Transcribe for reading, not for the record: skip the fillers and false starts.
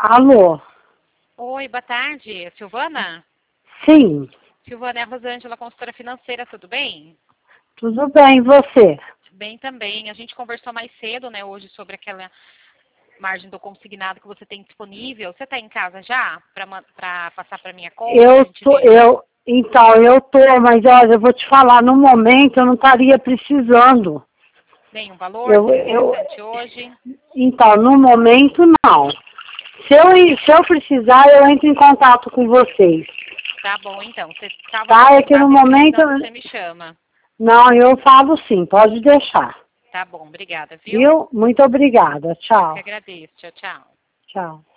Alô? Oi, boa tarde. Silvana? Sim, Silvana, é a Rosângela, consultora financeira, tudo bem? tudo bem, e você? Bem também. A gente conversou mais cedo, né, hoje sobre aquela margem do consignado que você tem disponível. Você está em casa já para passar para minha conta, para a gente ver? Eu tô, mas olha, eu vou te falar, no momento eu não estaria precisando. Nenhum valor Eu, eu, interessante hoje? então, no momento não. Se eu precisar, eu entro em contato com vocês. Tá bom, então. Você salva meu Tá? É que no contato e momento, precisando você me chama. não, eu falo sim, pode deixar. Tá bom, obrigada, viu? Viu? Muito obrigada. Eu que Tchau. agradeço. Tchau, tchau. Tchau.